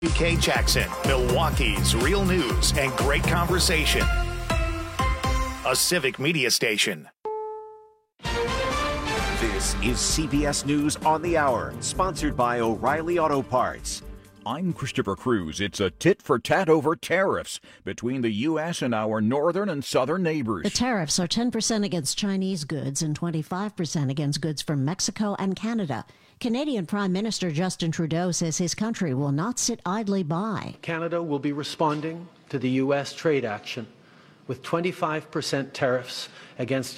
K. Jackson, Milwaukee's real news and great conversation. A Civic Media station. This is CBS News on the Hour, sponsored by O'Reilly Auto Parts. I'm Christopher Cruz. It's a tit-for-tat over tariffs between the U.S. and our northern and southern neighbors. The tariffs are 10% against Chinese goods and 25% against goods from Mexico and Canada. Canadian Prime Minister Justin Trudeau says his country will not sit idly by. Canada will be responding to the U.S. trade action with 25% tariffs against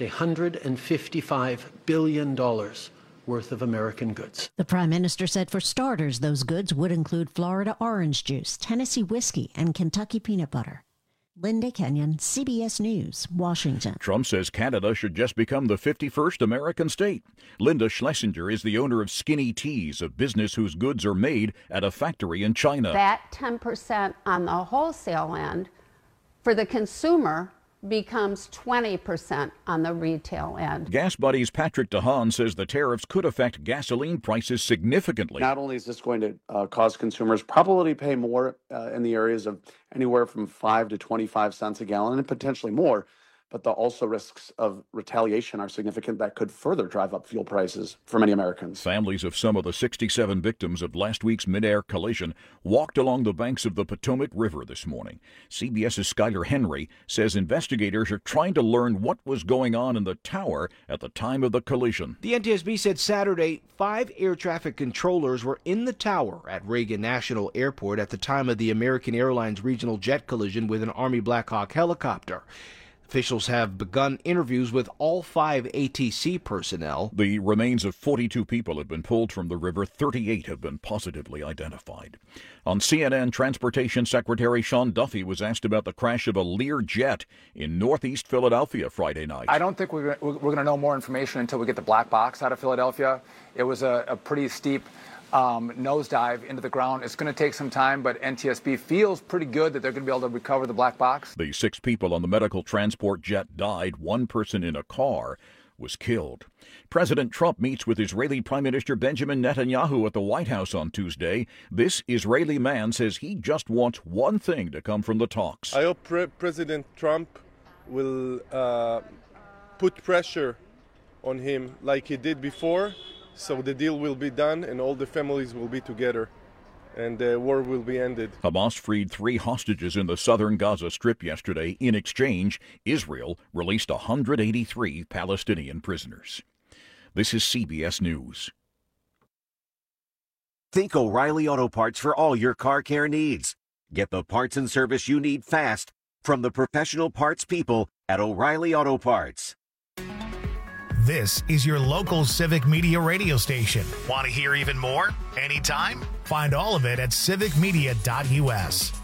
$155 billion worth of American goods. The Prime Minister said for starters, those goods would include Florida orange juice, Tennessee whiskey, and Kentucky peanut butter. Linda Kenyon, CBS News, Washington. Trump says Canada should just become the 51st American state. Linda Schlesinger is the owner of Skinny Teas, a business whose goods are made at a factory in China. That 10% on the wholesale end for the consumer becomes 20% on the retail end. Gas Buddy's Patrick DeHaan says the tariffs could affect gasoline prices significantly. Not only is this going to cause consumers probably pay more in the areas of anywhere from 5 to 25 cents a gallon and potentially more, but the also risks of retaliation are significant that could further drive up fuel prices for many Americans. Families of some of the 67 victims of last week's mid-air collision walked along the banks of the Potomac River this morning. CBS's Skyler Henry says investigators are trying to learn what was going on in the tower at the time of the collision. The NTSB said Saturday 5 air traffic controllers were in the tower at Reagan National Airport at the time of the American Airlines regional jet collision with an Army Black Hawk helicopter. Officials have begun interviews with all 5 ATC personnel. The remains of 42 people have been pulled from the river. 38 have been positively identified. On CNN, Transportation Secretary Sean Duffy was asked about the crash of a Lear jet in northeast Philadelphia Friday night. I don't think we're going to know more information until we get the black box out of Philadelphia. It was a pretty steep nosedive into the ground. It's going to take some time, but NTSB feels pretty good that they're going to be able to recover the black box. The 6 people on the medical transport jet died. 1 person in a car was killed. President Trump meets with Israeli Prime Minister Benjamin Netanyahu at the White House on Tuesday. This Israeli man says he just wants one thing to come from the talks. I hope President Trump will put pressure on him like he did before, so the deal will be done and all the families will be together and the war will be ended. Hamas freed 3 hostages in the southern Gaza Strip yesterday. In exchange, Israel released 183 Palestinian prisoners. This is CBS News. Think O'Reilly Auto Parts for all your car care needs. Get the parts and service you need fast from the professional parts people at O'Reilly Auto Parts. This is your local Civic Media radio station. Want to hear even more? Anytime? Find all of it at civicmedia.us.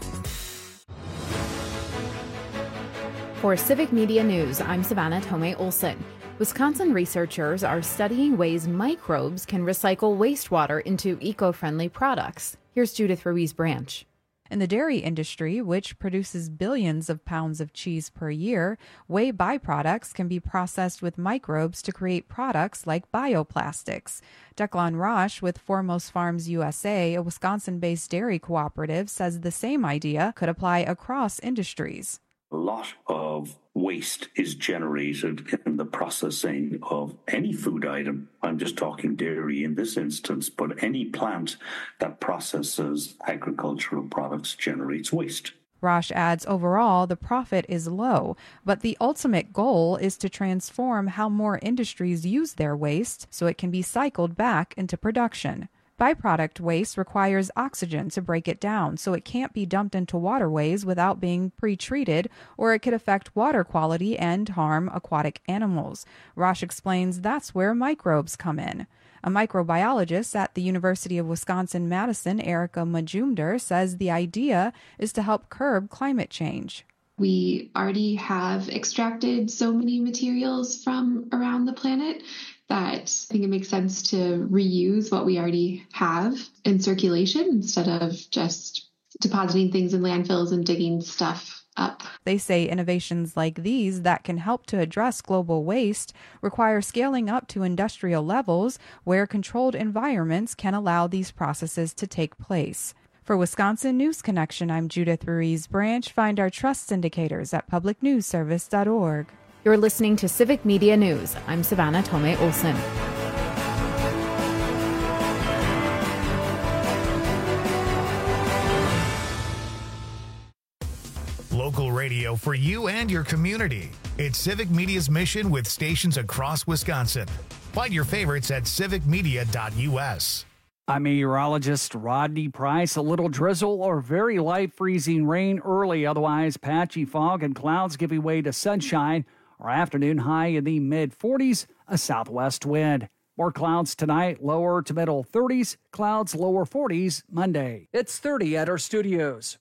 For Civic Media News, I'm Savannah Tomei-Olson. Wisconsin researchers are studying ways microbes can recycle wastewater into eco-friendly products. Here's Judith Ruiz-Branch. In the dairy industry, which produces billions of pounds of cheese per year, whey byproducts can be processed with microbes to create products like bioplastics. Declan Roche with Foremost Farms USA, a Wisconsin-based dairy cooperative, says the same idea could apply across industries. A lot of waste is generated in the processing of any food item. I'm just talking dairy in this instance, but any plant that processes agricultural products generates waste. Roche adds overall the profit is low, but the ultimate goal is to transform how more industries use their waste so it can be cycled back into production. Byproduct waste requires oxygen to break it down, so it can't be dumped into waterways without being pre-treated, or it could affect water quality and harm aquatic animals. Roche explains that's where microbes come in. A microbiologist at the University of Wisconsin-Madison, Erica Majumder, says the idea is to help curb climate change. We already have extracted so many materials from around the planet that I think it makes sense to reuse what we already have in circulation instead of just depositing things in landfills and digging stuff up. They say innovations like these that can help to address global waste require scaling up to industrial levels where controlled environments can allow these processes to take place. For Wisconsin News Connection, I'm Judith Ruiz-Branch. Find our trust indicators at publicnewsservice.org. You're listening to Civic Media News. I'm Savannah Tomei-Olson. Local radio for you and your community. It's Civic Media's mission with stations across Wisconsin. Find your favorites at civicmedia.us. I'm meteorologist Rodney Price. A little drizzle or very light freezing rain early. Otherwise, patchy fog and clouds giving way to sunshine. Our afternoon high in the mid-40s, a southwest wind. More clouds tonight, lower to middle 30s. Clouds lower 40s Monday. It's 30 at our studios.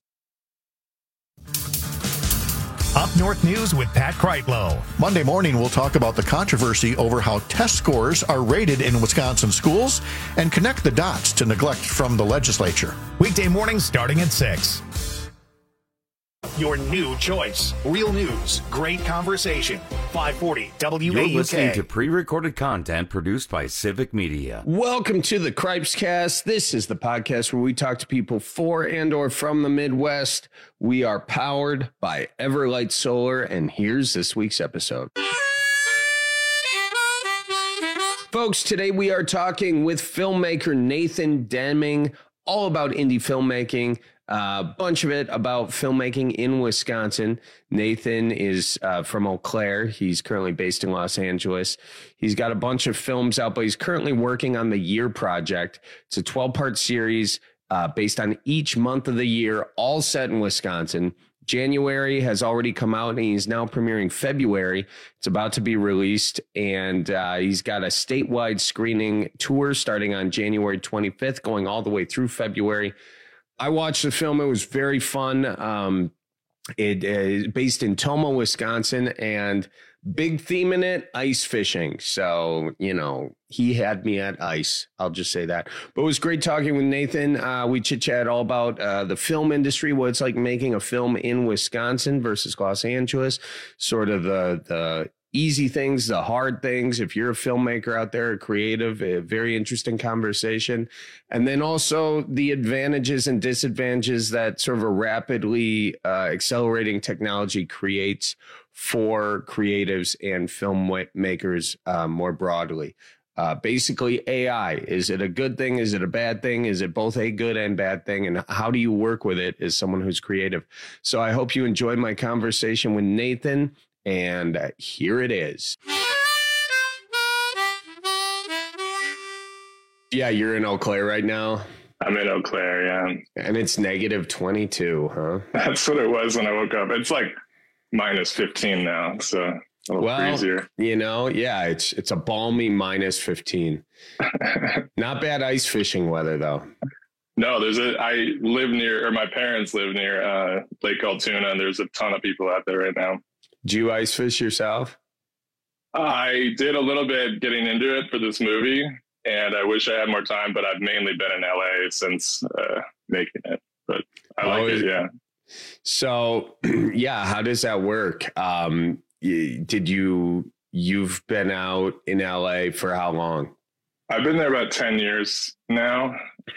Up North News with Pat Kreitlow. Monday morning, we'll talk about the controversy over how test scores are rated in Wisconsin schools and connect the dots to neglect from the legislature. Weekday mornings starting at 6. Your new choice. Real news. Great conversation. 540 WAUK. You're listening to pre-recorded content produced by Civic Media. Welcome to the Cripescast. This is the podcast where we talk to people for and or from the Midwest. We are powered by Everlight Solar, and here's this week's episode. Folks, today we are talking with filmmaker Nathan Deming, all about indie filmmaking. A bunch of it about filmmaking in Wisconsin. Nathan is from Eau Claire. He's currently based in Los Angeles. He's got a bunch of films out, but he's currently working on the Year Project. It's a 12-part series based on each month of the year, all set in Wisconsin. January has already come out, and he's now premiering February. It's about to be released, and he's got a statewide screening tour starting on January 25th, going all the way through February. I watched the film. It was very fun. It is based in Tomah, Wisconsin, and big theme in it, ice fishing. So, you know, he had me at ice. I'll just say that. But it was great talking with Nathan. We chit-chat all about the film industry, what it's like making a film in Wisconsin versus Los Angeles, sort of the easy things, the hard things. If you're a filmmaker out there, a creative, a very interesting conversation. And then also the advantages and disadvantages that sort of a rapidly accelerating technology creates for creatives and filmmakers more broadly. Basically, AI, is it a good thing? Is it a bad thing? Is it both a good and bad thing? And how do you work with it as someone who's creative? So I hope you enjoyed my conversation with Nathan. And here it is. Yeah, you're in Eau Claire right now. I'm in Eau Claire, yeah. And it's negative 22, huh? That's what it was when I woke up. It's like minus 15 now, so a little freezier. You know, yeah, it's a balmy minus 15. Not bad ice fishing weather, though. No, I live near, or my parents live near Lake Altoona, and there's a ton of people out there right now. Do you ice fish yourself? I did a little bit getting into it for this movie, and I wish I had more time, but I've mainly been in LA since making it. But I like it, yeah. So, yeah, how does that work? You've been out in LA for how long? I've been there about 10 years now.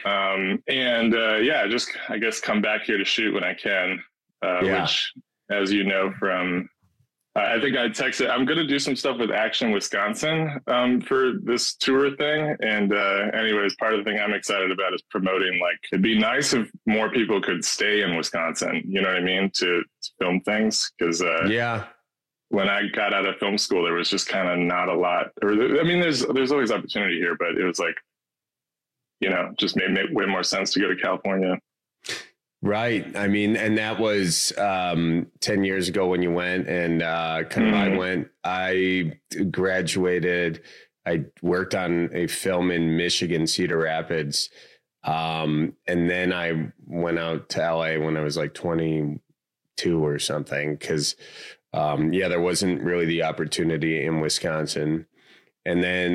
Just, I guess, come back here to shoot when I can, which, as you know from... I think I texted, I'm going to do some stuff with Action Wisconsin for this tour thing. And anyways, part of the thing I'm excited about is promoting, like, it'd be nice if more people could stay in Wisconsin, you know what I mean, to film things. Because when I got out of film school, there was just kind of not a lot. There's always opportunity here, but it was like, you know, just made way more sense to go to California. Right. I mean, and that was 10 years ago when you went, and I went. I graduated. I worked on a film in Michigan, Cedar Rapids. And then I went out to LA when I was like 22 or something, because, there wasn't really the opportunity in Wisconsin. And then,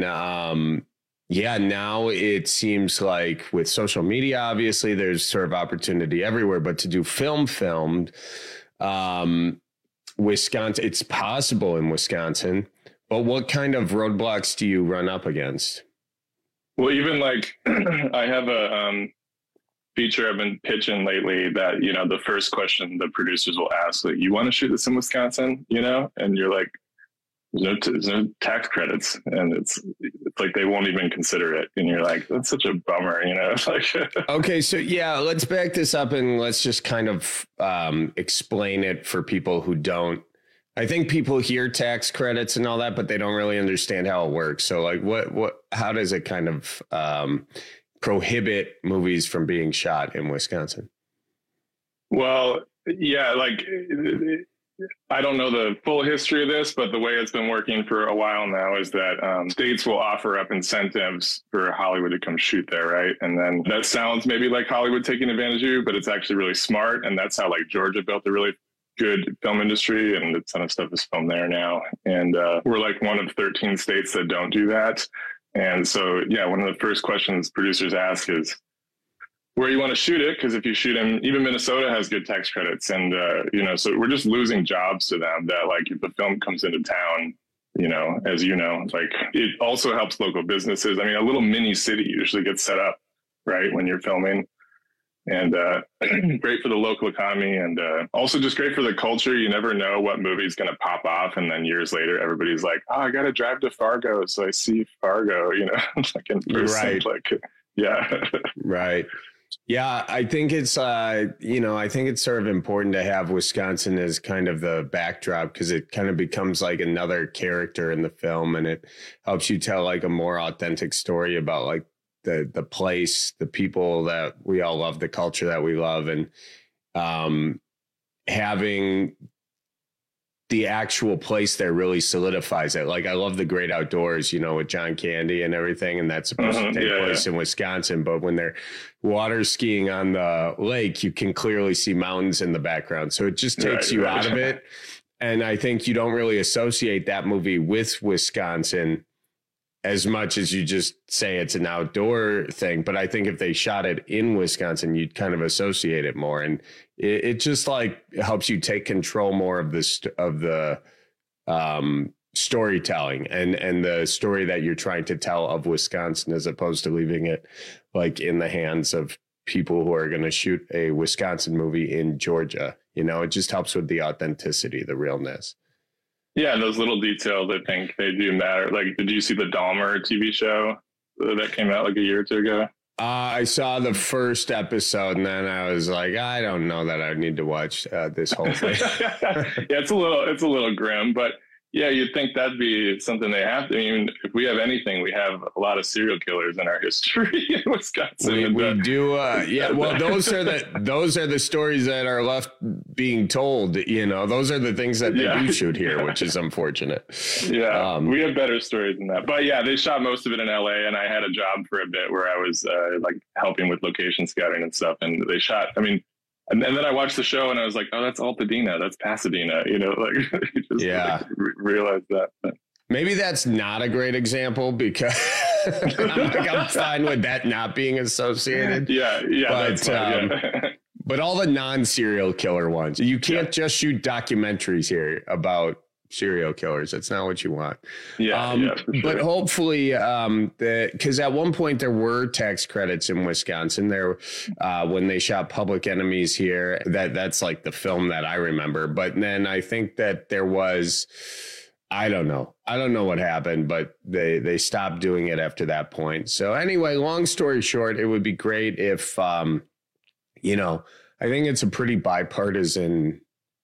now it seems like with social media, obviously there's sort of opportunity everywhere, but to do filmed, Wisconsin, it's possible in Wisconsin, but what kind of roadblocks do you run up against? Well, even like I have a feature I've been pitching lately that, you know, the first question the producers will ask, like, you want to shoot this in Wisconsin, you know? And you're like, there's no tax credits. And it's like, they won't even consider it. And you're like, that's such a bummer, you know? It's like, okay. So yeah, let's back this up and let's just kind of explain it for people who don't. I think people hear tax credits and all that, but they don't really understand how it works. So like how does it kind of prohibit movies from being shot in Wisconsin? Well, yeah, like I don't know the full history of this, but the way it's been working for a while now is that states will offer up incentives for Hollywood to come shoot there, right? And then that sounds maybe like Hollywood taking advantage of you, but it's actually really smart. And that's how like Georgia built a really good film industry, and a ton of stuff is filmed there now. And we're like one of 13 states that don't do that. And so, yeah, one of the first questions producers ask is where you want to shoot it, because if you shoot in, even Minnesota has good tax credits. And, you know, so we're just losing jobs to them that, like, if the film comes into town, you know, as you know, like, it also helps local businesses. I mean, a little mini city usually gets set up, right, when you're filming. And great for the local economy, and also just great for the culture. You never know what movie's going to pop off. And then years later, everyby's like, oh, I got to drive to Fargo. So I see Fargo, you know, like in person. Right. Like, yeah. Right. Yeah. I think it's, you know, I think it's sort of important to have Wisconsin as kind of the backdrop, because it kind of becomes like another character in the film, and it helps you tell like a more authentic story about like the place, the people that we all love, the culture that we love, and having the actual place there really solidifies it. Like, I love the great outdoors, you know, with John Candy and everything, and that's supposed to take place in Wisconsin. But when they're water skiing on the lake, you can clearly see mountains in the background. So it just takes you out of it. And I think you don't really associate that movie with Wisconsin as much as you just say it's an outdoor thing. But I think if they shot it in Wisconsin, you'd kind of associate it more. And it just like helps you take control more of the storytelling and the story that you're trying to tell of Wisconsin, as opposed to leaving it like in the hands of people who are going to shoot a Wisconsin movie in Georgia. You know, it just helps with the authenticity, the realness. Yeah, those little details, I think they do matter. Like, did you see the Dahmer TV show that came out like a year or two ago? I saw the first episode, and then I was like, I don't know that I need to watch this whole thing. Yeah, it's a little grim, but yeah, you'd think that'd be something they have to. I mean, if we have anything, we have a lot of serial killers in our history in Wisconsin. We do. Yeah. Well, those are the stories that are left being told. You know, those are the things that they do shoot here, which is unfortunate. Yeah. We have better stories than that. But yeah, they shot most of it in LA, and I had a job for a bit where I was like helping with location scouting and stuff. And they shot, I mean, and then I watched the show and I was like, oh, that's Altadena. That's Pasadena. You know, like, you just like, realize that. Maybe that's not a great example, because I'm fine with that not being associated. Yeah. But all the non-serial killer ones, you can't just shoot documentaries here about serial killers. That's not what you want. For sure. But hopefully, because at one point there were tax credits in Wisconsin there when they shot Public Enemies here. That's like the film that I remember. But then I think that there was, I don't know what happened, but they stopped doing it after that point. So anyway, long story short, it would be great if, you know, I think it's a pretty bipartisan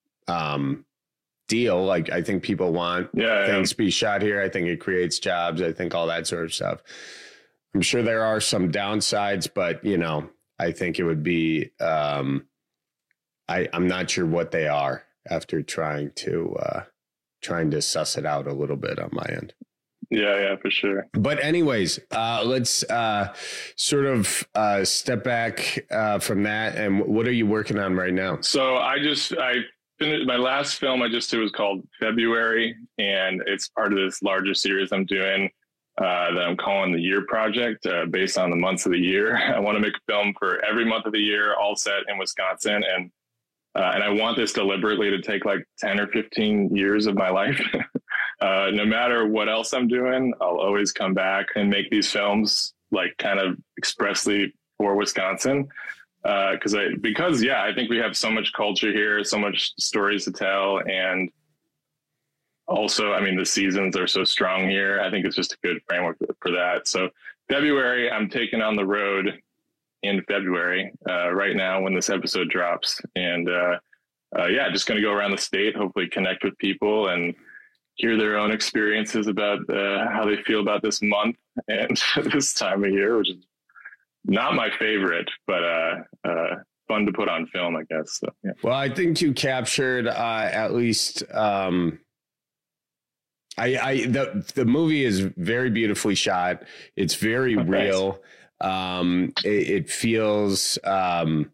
deal. Like, I think people want things to be shot here. I think it creates jobs. I think all that sort of stuff. I'm sure there are some downsides, but, you know, I think it would be, I'm not sure what they are after trying to suss it out a little bit on my end. Yeah, for sure. But anyways, let's sort of step back from that. And what are you working on right now? So I finished my last film I just did was called February, and it's part of this larger series I'm doing that I'm calling the Year Project, based on the months of the year. I want to make a film for every month of the year, all set in Wisconsin, and I want this deliberately to take like 10 or 15 years of my life. No matter what else I'm doing, I'll always come back and make these films like kind of expressly for Wisconsin. because I think we have so much culture here, so much stories to tell, and also, I mean, the seasons are so strong here. I think it's just a good framework for that. So February, I'm taking on the road in February, right now when this episode drops. And just going to go around the state, hopefully connect with people and hear their own experiences about how they feel about this month and this time of year, which is not my favorite, but fun to put on film, I guess. So, yeah. Well, I think you captured at least... the movie is very beautifully shot. It's very real. It feels good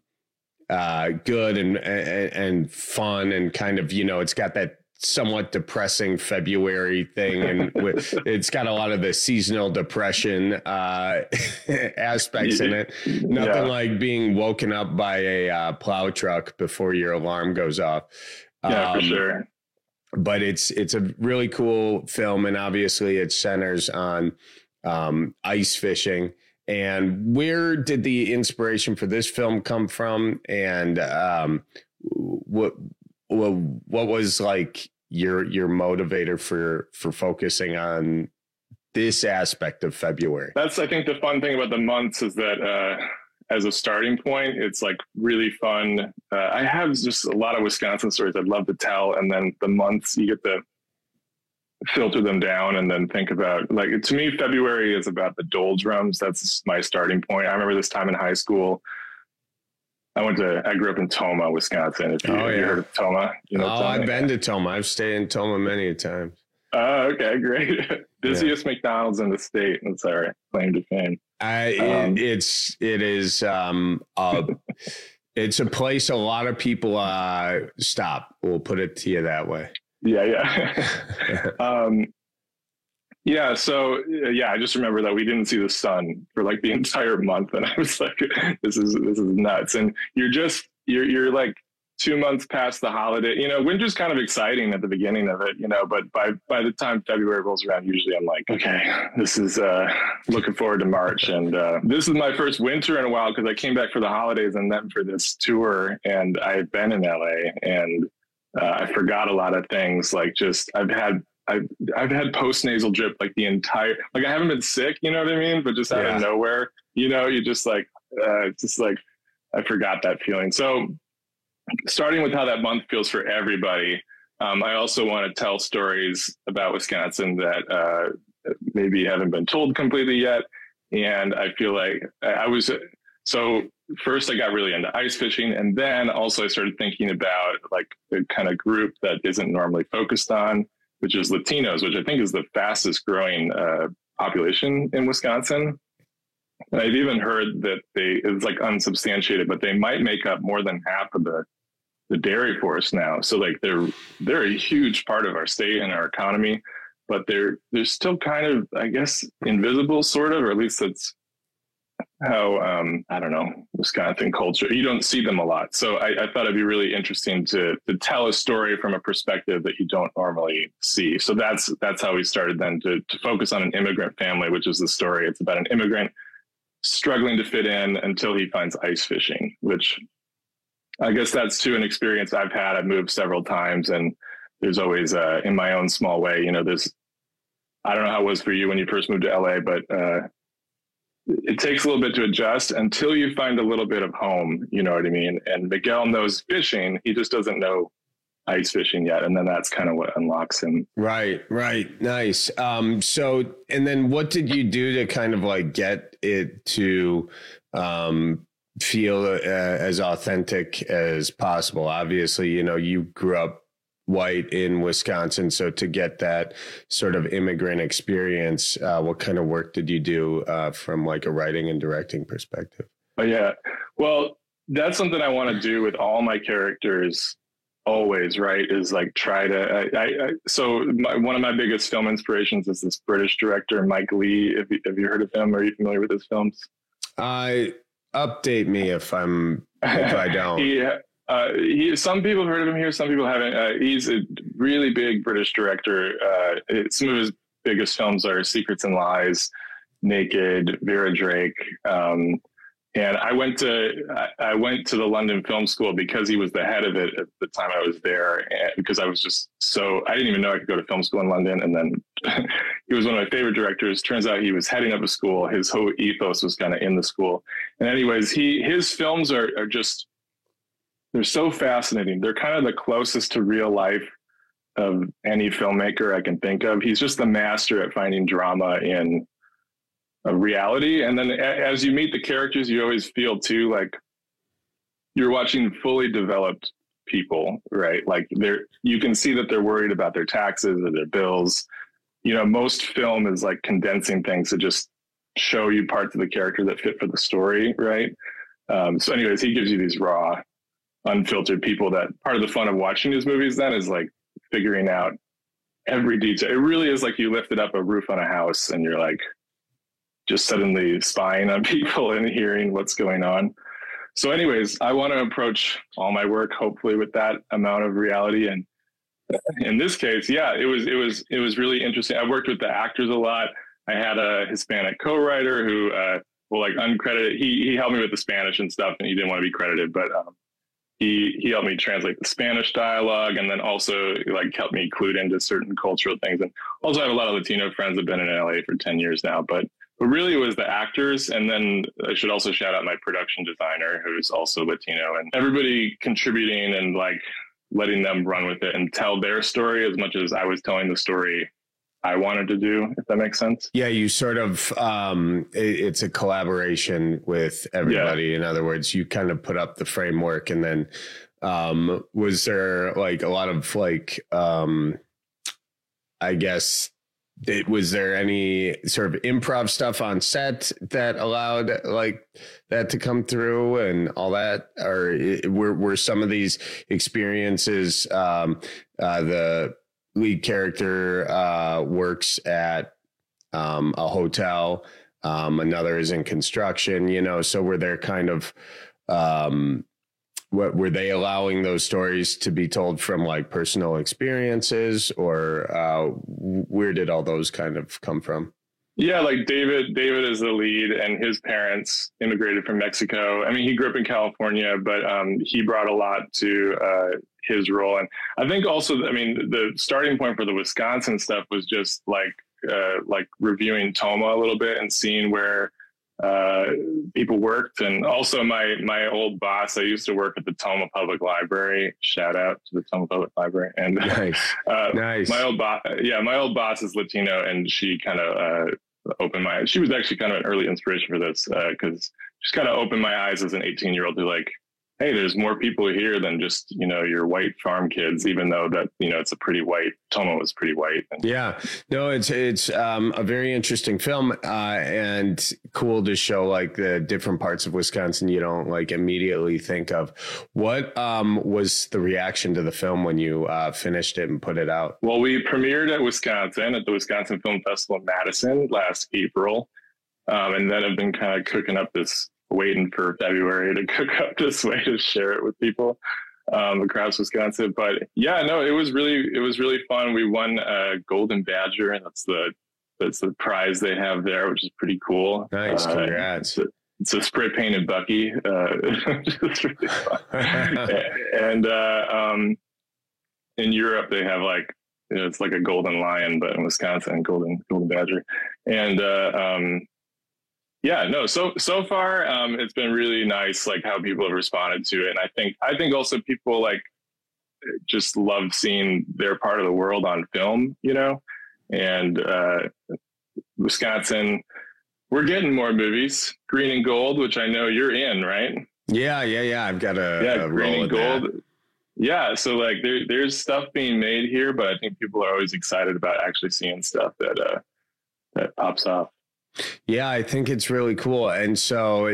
and fun, and kind of, it's got that somewhat depressing February thing, and it's got a lot of the seasonal depression aspects in it. Nothing like being woken up by a plow truck before your alarm goes off. Yeah, for sure. But it's a really cool film, and obviously it centers on ice fishing. And where did the inspiration for this film come from? And what was like your motivator for focusing on this aspect of February? That's, I think, the fun thing about the months is that as a starting point, it's like really fun. I have just a lot of Wisconsin stories I'd love to tell. And then the months, you get to filter them down and then think about, like, to me, February is about the doldrums. That's my starting point. I remember this time in high school. I grew up in Tomah, Wisconsin. If you heard of Tomah, I've been to Tomah. I've stayed in Tomah many a time. Okay, great. Busiest McDonald's in the state. That's all right. Claim to fame. It's a place a lot of people stop. We'll put it to you that way. Yeah. So I just remember that we didn't see the sun for like the entire month, and I was like, this is nuts. And you're like 2 months past the holiday. Winter's kind of exciting at the beginning of it, but by the time February rolls around, usually I'm like, okay, this is looking forward to March. And this is my first winter in a while, because I came back for the holidays and then for this tour, and I've been in LA, and I forgot a lot of things. Like, just I've had post-nasal drip like the entire, like, I haven't been sick, you know what I mean? But just out of nowhere, you just like, I forgot that feeling. So starting with how that month feels for everybody, I also want to tell stories about Wisconsin that maybe haven't been told completely yet. And I feel like first I got really into ice fishing, and then also I started thinking about like the kind of group that isn't normally focused on, which is Latinos, which I think is the fastest growing population in Wisconsin. And I've even heard that it's like unsubstantiated, but they might make up more than half of the dairy force now. So like they're a huge part of our state and our economy, but they're still kind of, I guess, invisible sort of, or at least that's how, I don't know, Wisconsin culture, you don't see them a lot. So I thought it'd be really interesting to tell a story from a perspective that you don't normally see. So that's how we started then to focus on an immigrant family, which is the story. It's about an immigrant struggling to fit in until he finds ice fishing, which I guess that's too an experience I've had. I've moved several times, and there's always in my own small way, there's, I don't know how it was for you when you first moved to LA, but it takes a little bit to adjust until you find a little bit of home, you know what I mean? And Miguel knows fishing. He just doesn't know ice fishing yet. And then that's kind of what unlocks him. Right. Nice. So, and then what did you do to kind of like get it to feel as authentic as possible? Obviously, you grew up white in Wisconsin. So to get that sort of immigrant experience, what kind of work did you do from like a writing and directing perspective? Oh, yeah. Well, that's something I want to do with all my characters always, right? Is like try to, one of my biggest film inspirations is this British director, Mike Leigh. Have you heard of him? Are you familiar with his films? Update me if I don't. Some people have heard of him here, some people haven't. He's a really big British director. Some of his biggest films are Secrets and Lies, Naked, Vera Drake. And I went to the London Film School because he was the head of it at the time I was there, and because I was just I didn't even know I could go to film school in London. And then he was one of my favorite directors. Turns out he was heading up a school. His whole ethos was kind of in the school. And anyways, his films are just, they're so fascinating. They're kind of the closest to real life of any filmmaker I can think of. He's just the master at finding drama in a reality. And then as you meet the characters, you always feel too like you're watching fully developed people, right? Like you can see that they're worried about their taxes or their bills. You know, most film is like condensing things to just show you parts of the character that fit for the story, right? So anyways, he gives you these raw, unfiltered people that part of the fun of watching his movies then is like figuring out every detail. It really is like you lifted up a roof on a house and you're like just suddenly spying on people and hearing what's going on. So anyways, I want to approach all my work hopefully with that amount of reality. And in this case, yeah, it was really interesting. I worked with the actors a lot. I had a Hispanic co-writer who like uncredited. He helped me with the Spanish and stuff, and he didn't want to be credited, but he helped me translate the Spanish dialogue, and then also like helped me clued into certain cultural things. And also I have a lot of Latino friends that have been in LA for 10 years now, but really it was the actors. And then I should also shout out my production designer, who's also Latino, and everybody contributing and like letting them run with it and tell their story as much as I was telling the story I wanted to do, if that makes sense. Yeah, you sort of, it's a collaboration with everybody. Yeah. In other words, you kind of put up the framework, and then was there like a lot of like, I guess, was there any sort of improv stuff on set that allowed like that to come through and all that? Or were some of these experiences, the lead character works at a hotel, another is in construction, you know, so were there kind of, what were they allowing those stories to be told from like personal experiences, or where did all those kind of come from? Yeah, like David is the lead, and his parents immigrated from Mexico. I mean, he grew up in California, but he brought a lot to his role. And I think also, I mean, the starting point for the Wisconsin stuff was just like reviewing Toma a little bit and seeing where people worked. And also my old boss, I used to work at the Toma Public Library. Shout out to the Toma Public Library. And nice. My old boss is Latino, and she kind of opened my eyes. She was actually kind of an early inspiration for this, because she's kind of opened my eyes as an 18-year-old to like, hey, there's more people here than just, you know, your white farm kids, even though that, you know, it's a pretty white, Toma was pretty white. Yeah, no, it's a very interesting film, and cool to show like the different parts of Wisconsin you don't like immediately think of. What was the reaction to the film when you finished it and put it out? Well, we premiered at Wisconsin at the Wisconsin Film Festival in Madison last April. And then I've been kind of cooking up waiting for February to cook up this way to share it with people across Wisconsin. But yeah, no, it was really fun. We won a Golden Badger, and that's the prize they have there, which is pretty cool. Nice, congrats. It's a spray painted Bucky. It's really fun. And in Europe they have like, you know, it's like a golden lion, but in Wisconsin, golden badger. And yeah, no, so far it's been really nice, like how people have responded to it. And I think also people like just love seeing their part of the world on film, you know. And Wisconsin, we're getting more movies. Green and Gold, which I know you're in, right? Yeah. I've got a Green and Gold. That. Yeah, so like there's stuff being made here, but I think people are always excited about actually seeing stuff that pops off. Yeah, I think it's really cool. And so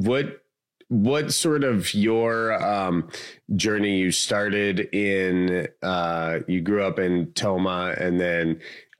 what sort of your journey? You started in, you grew up in Toma, and then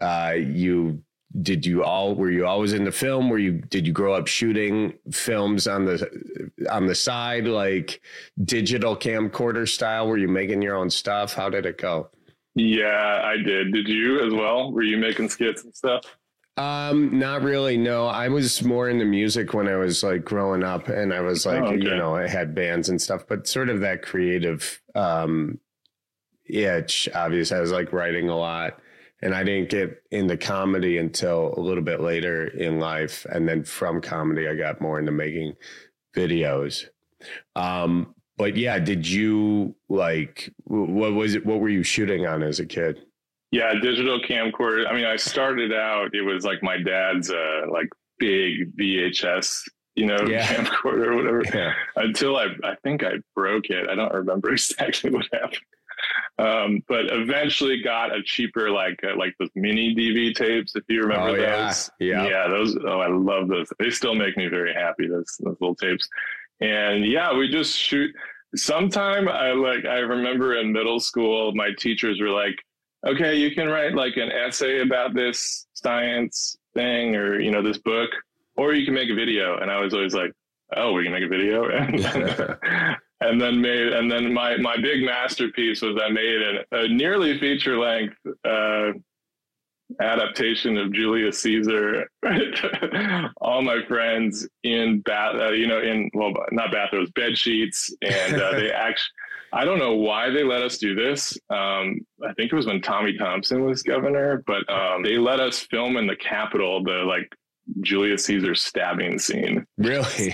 were you always into film? Did you grow up shooting films on the side, like digital camcorder style? Were you making your own stuff? How did it go? Yeah, I did. Did you as well? Were you making skits and stuff? Not really. No, I was more into music when I was like growing up, and I was like, I had bands and stuff, but sort of that creative, itch. Obviously, I was like writing a lot, and I didn't get into comedy until a little bit later in life. And then from comedy, I got more into making videos. But yeah, did you like, what was it? What were you shooting on as a kid? Yeah, digital camcorder. I mean, I started out, it was like my dad's like big VHS, camcorder or whatever, until I think I broke it. I don't remember exactly what happened. But eventually got a cheaper, like those mini DV tapes, if you remember those. Yeah, those. Oh, I love those. They still make me very happy, those little tapes. And yeah, we just shoot. Sometime I remember in middle school, my teachers were like, okay, you can write like an essay about this science thing or, this book, or you can make a video. And I was always like, oh, we can make a video. And then my big masterpiece was I made a nearly feature length adaptation of Julius Caesar. All my friends in not bathrooms, bed sheets, and they actually. I don't know why they let us do this. I think it was when Tommy Thompson was governor, but they let us film in the Capitol the Julius Caesar stabbing scene. Really?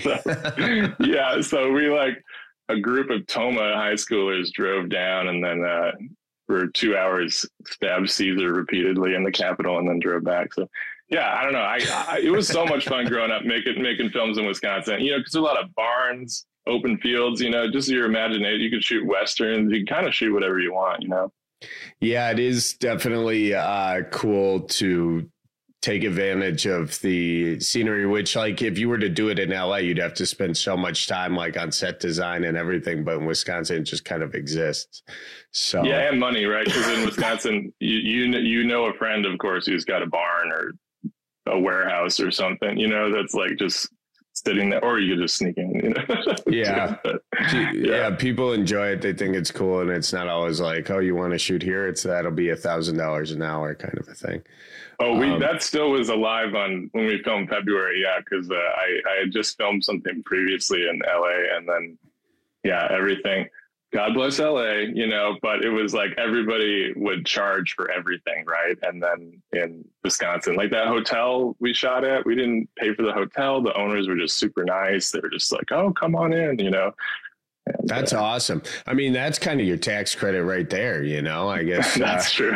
So we a group of Toma high schoolers drove down and then for 2 hours stabbed Caesar repeatedly in the Capitol and then drove back. So yeah, I don't know. It was so much fun growing up making films in Wisconsin. Because there's a lot of barns, open fields, just your imagination. You could shoot westerns, you can kind of shoot whatever you want, Yeah, it is definitely cool to take advantage of the scenery, which if you were to do it in LA, you'd have to spend so much time on set design and everything, but in Wisconsin it just kind of exists. So yeah, and money, right? Because in Wisconsin you know a friend, of course, who's got a barn or a warehouse or something, that's just sitting there, or you could just sneak in, Yeah. Yeah. People enjoy it. They think it's cool. And it's not always like, oh, you want to shoot here? That'll be $1,000 an hour kind of a thing. Oh, that still was alive on when we filmed February. Yeah. Cause I had just filmed something previously in LA and then, everything. God bless LA, but it was everybody would charge for everything, right? And then in Wisconsin, that hotel we shot at, we didn't pay for the hotel. The owners were just super nice. They were just like, oh, come on in, And, that's awesome. I mean, that's kind of your tax credit right there, I guess. That's true.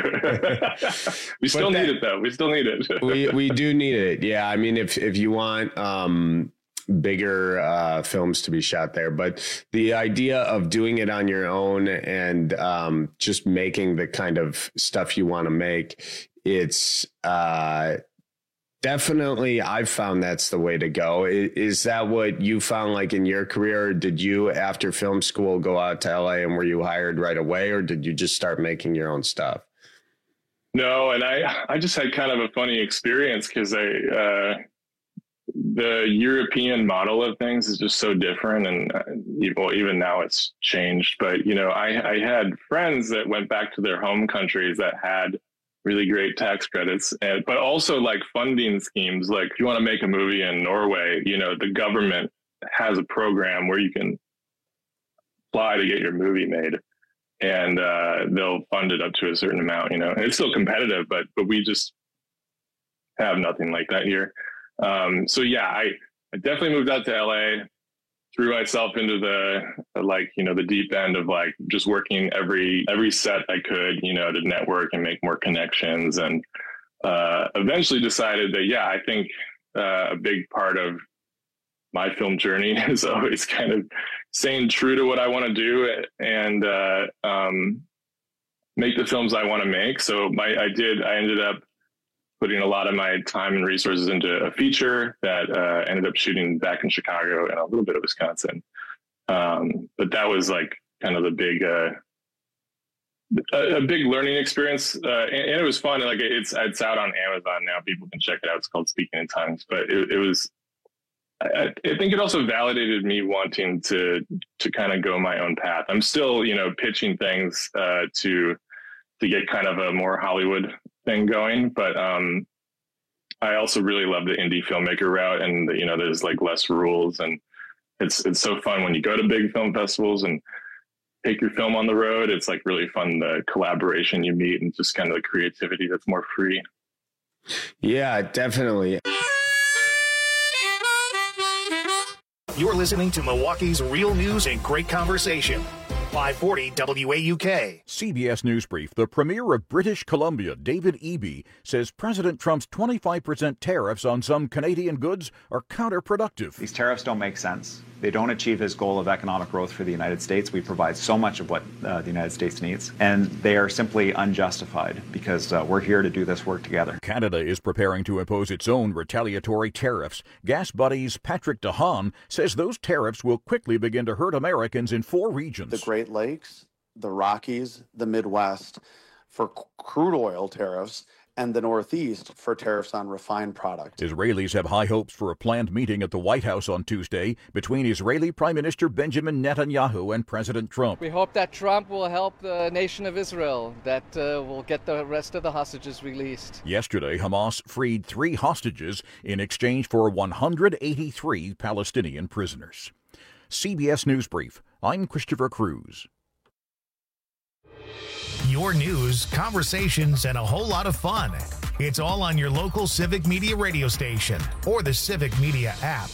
We still need it though. We still need it. we do need it. Yeah. I mean, if you want, bigger films to be shot there, but the idea of doing it on your own and just making the kind of stuff you want to make, it's definitely, I've found that's the way to go. Is that what you found in your career? Or did you, after film school, go out to LA and were you hired right away, or did you just start making your own stuff? No, and I just had kind of a funny experience because the European model of things is just so different. And even now it's changed. But, I had friends that went back to their home countries that had really great tax credits, but also funding schemes. If you want to make a movie in Norway, the government has a program where you can apply to get your movie made and they'll fund it up to a certain amount, and it's still competitive, but we just have nothing like that here. So yeah, I definitely moved out to LA, threw myself into the deep end of just working every set I could, to network and make more connections, and eventually decided that, I think a big part of my film journey is always kind of staying true to what I want to do and make the films I want to make. So I ended up putting a lot of my time and resources into a feature that ended up shooting back in Chicago and a little bit of Wisconsin. But that was kind of the big, a big learning experience. And it was fun. It's out on Amazon now. People can check it out. It's called Speaking in Tongues, but it was, I think it also validated me wanting to kind of go my own path. I'm still, pitching things to get kind of a more Hollywood thing going, but I also really love the indie filmmaker route, and there's like less rules, and it's so fun when you go to big film festivals and take your film on the road. It's like really fun, the collaboration you meet and just kind of the creativity that's more free. Yeah, definitely. You're listening to Milwaukee's Real News and Great Conversation. 540 WAUK. CBS News Brief. The Premier of British Columbia, David Eby, says President Trump's 25% tariffs on some Canadian goods are counterproductive. These tariffs don't make sense. They don't achieve his goal of economic growth for the United States. We provide so much of what the United States needs, and they are simply unjustified because we're here to do this work together. Canada is preparing to impose its own retaliatory tariffs. Gas Buddy's Patrick DeHaan says those tariffs will quickly begin to hurt Americans in 4 regions. The Great Lakes, the Rockies, the Midwest for crude oil tariffs, and the Northeast for tariffs on refined products. Israelis have high hopes for a planned meeting at the White House on Tuesday between Israeli Prime Minister Benjamin Netanyahu and President Trump. We hope that Trump will help the nation of Israel, that will get the rest of the hostages released. Yesterday, Hamas freed 3 hostages in exchange for 183 Palestinian prisoners. CBS News Brief. I'm Christopher Cruz. Your news, conversations, and a whole lot of fun. It's all on your local Civic Media radio station or the Civic Media app.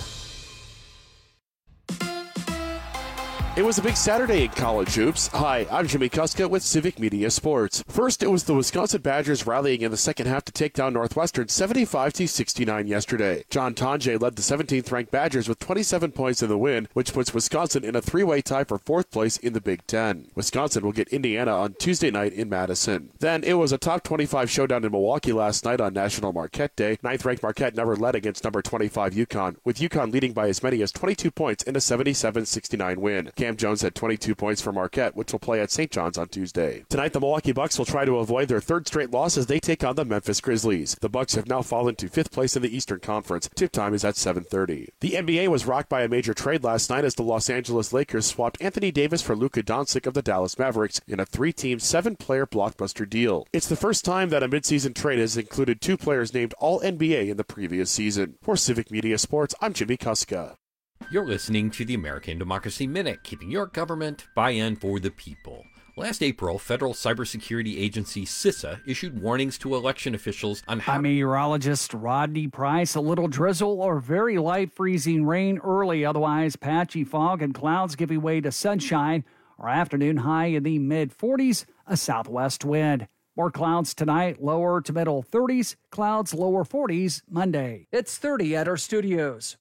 It was a big Saturday in college hoops. Hi, I'm Jimmy Kuska with Civic Media Sports. First, it was the Wisconsin Badgers rallying in the second half to take down Northwestern 75-69 yesterday. John Tonje led the 17th-ranked Badgers with 27 points in the win, which puts Wisconsin in a 3-way tie for 4th place in the Big Ten. Wisconsin will get Indiana on Tuesday night in Madison. Then, it was a top 25 showdown in Milwaukee last night on National Marquette Day. 9th-ranked Marquette never led against number 25 UConn, with UConn leading by as many as 22 points in a 77-69 win. Cam Jones had 22 points for Marquette, which will play at St. John's on Tuesday. Tonight, the Milwaukee Bucks will try to avoid their 3rd straight loss as they take on the Memphis Grizzlies. The Bucks have now fallen to 5th place in the Eastern Conference. Tip time is at 7:30. The NBA was rocked by a major trade last night as the Los Angeles Lakers swapped Anthony Davis for Luka Doncic of the Dallas Mavericks in a 3-team, 7-player blockbuster deal. It's the first time that a midseason trade has included 2 players named All-NBA in the previous season. For Civic Media Sports, I'm Jimmy Kuska. You're listening to the American Democracy Minute, keeping your government by and for the people. Last April, federal cybersecurity agency CISA issued warnings to election officials on how... I'm meteorologist Rodney Price. A little drizzle or very light freezing rain early, otherwise patchy fog and clouds giving way to sunshine. Our afternoon high in the mid-40s, a southwest wind. More clouds tonight, lower to middle 30s, clouds lower 40s Monday. It's 30 at our studios.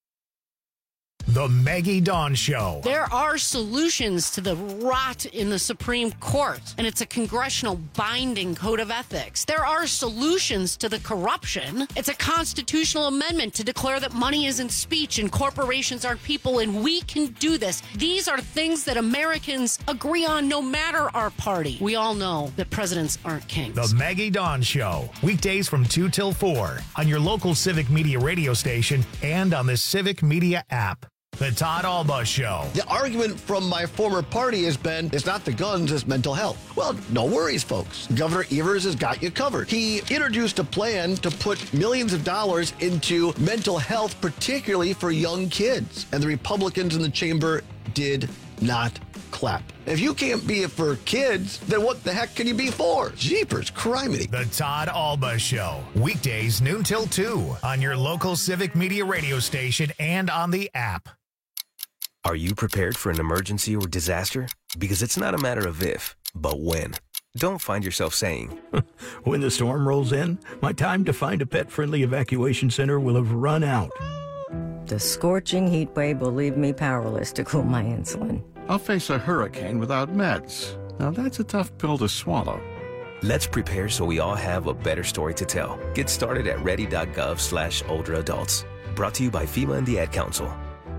The Maggie Dawn Show. There are solutions to the rot in the Supreme Court, and it's a congressional binding code of ethics. There are solutions to the corruption. It's a constitutional amendment to declare that money isn't speech and corporations aren't people, and we can do this. These are things that Americans agree on no matter our party. We all know that presidents aren't kings. The Maggie Dawn Show. Weekdays from 2 till 4 on your local Civic Media radio station and on the Civic Media app. The Todd Alba Show. The argument from my former party has been, it's not the guns, it's mental health. Well, no worries, folks. Governor Evers has got you covered. He introduced a plan to put millions of dollars into mental health, particularly for young kids. And the Republicans in the chamber did not clap. If you can't be it for kids, then what the heck can you be for? Jeepers, criminy. The Todd Alba Show. Weekdays noon till 2 on your local Civic Media radio station and on the app. Are you prepared for an emergency or disaster? Because it's not a matter of if, but when. Don't find yourself saying, when the storm rolls in, my time to find a pet-friendly evacuation center will have run out. The scorching heat wave will leave me powerless to cool my insulin. I'll face a hurricane without meds. Now that's a tough pill to swallow. Let's prepare so we all have a better story to tell. Get started at ready.gov/older adults. Brought to you by FEMA and the Ad Council.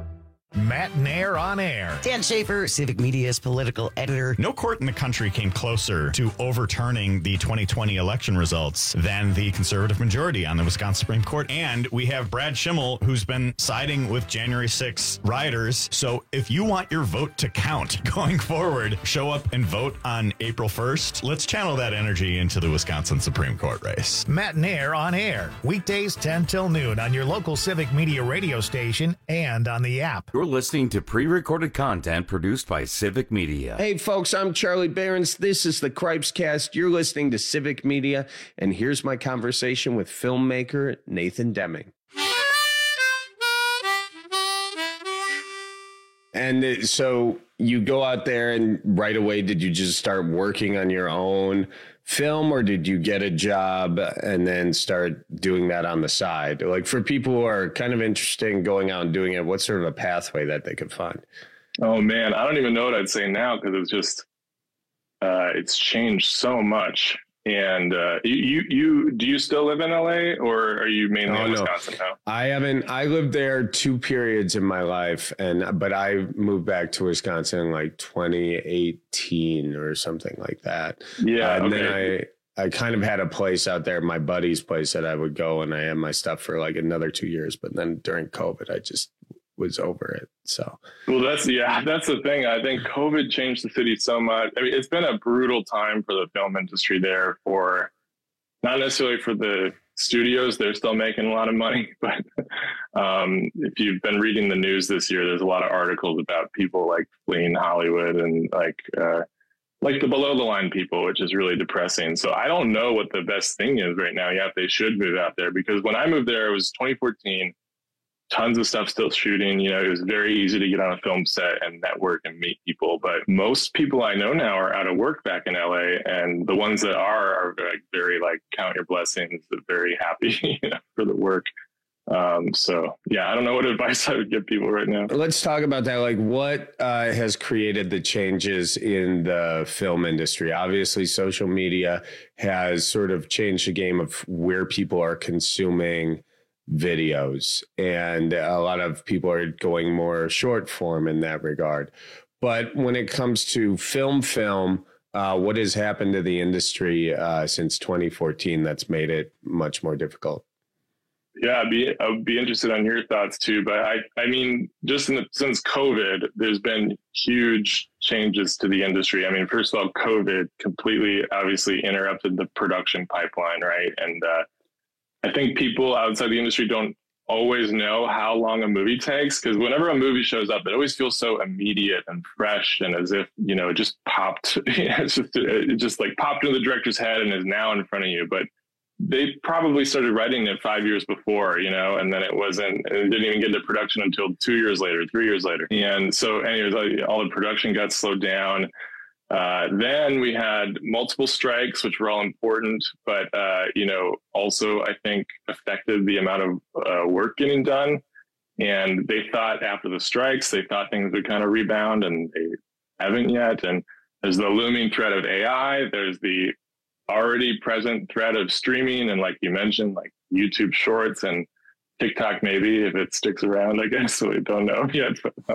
Matt Nair on air. Dan Schaefer, Civic Media's political editor. No court in the country came closer to overturning the 2020 election results than the conservative majority on the Wisconsin Supreme Court. And we have Brad Schimmel, who's been siding with January 6 rioters. So if you want your vote to count going forward, show up and vote on April 1st. Let's channel that energy into the Wisconsin Supreme Court race. Matt Nair on air. Weekdays 10 till noon on your local Civic Media radio station and on the app. You're listening to pre-recorded content produced by Civic Media. Hey, folks, I'm Charlie Behrens. This is the Cripescast. You're listening to Civic Media, and here's my conversation with filmmaker Nathan Deming. And so you go out there and right away, did you just start working on your own film, or did you get a job and then start doing that on the side? Like, for people who are kind of interested in going out and doing it, what's sort of a pathway that they could find? Oh man, I don't even know what I'd say now, because it's just it's changed so much. And you do you still live in LA, or are you mainly in Wisconsin now? I haven't. I lived there 2 periods in my life, but I moved back to Wisconsin in like 2018 or something like that. Yeah, and okay. then I kind of had a place out there, my buddy's place, that I would go, and I had my stuff for like another 2 years. But then during COVID, I just was over it. So, well, that's the thing. I think COVID changed the city so much. I mean, it's been a brutal time for the film industry there, for not necessarily for the studios. They're still making a lot of money, but if you've been reading the news this year, there's a lot of articles about people like fleeing Hollywood and like the below the line people, which is really depressing. So I don't know what the best thing is right now. Yeah, if they should move out there, because when I moved there, it was 2014. Tons of stuff still shooting. You know, it was very easy to get on a film set and network and meet people. But most people I know now are out of work back in LA, and the ones that are very like count your blessings, very happy for the work. So yeah, I don't know what advice I would give people right now. Let's talk about that. Like, what has created the changes in the film industry? Obviously, social media has sort of changed the game of where people are consuming videos, and a lot of people are going more short form in that regard. But when it comes to film, what has happened to the industry since 2014 that's made it much more difficult? Yeah, I'd be interested on your thoughts too. But I mean, just since COVID, there's been huge changes to the industry. I mean, first of all, COVID completely obviously interrupted the production pipeline, right? And I think people outside the industry don't always know how long a movie takes, because whenever a movie shows up, it always feels so immediate and fresh, and as if, it just popped. It just like popped into the director's head and is now in front of you. But they probably started writing it 5 years before, and then it didn't even get to production until 2 years later, 3 years later. And so anyways, all the production got slowed down. Then we had multiple strikes, which were all important, but, also I think affected the amount of work getting done. And they thought after the strikes, things would kind of rebound, and they haven't yet. And there's the looming threat of AI. There's the already present threat of streaming. And like you mentioned, like YouTube Shorts and TikTok, maybe if it sticks around, I guess. So we don't know yet.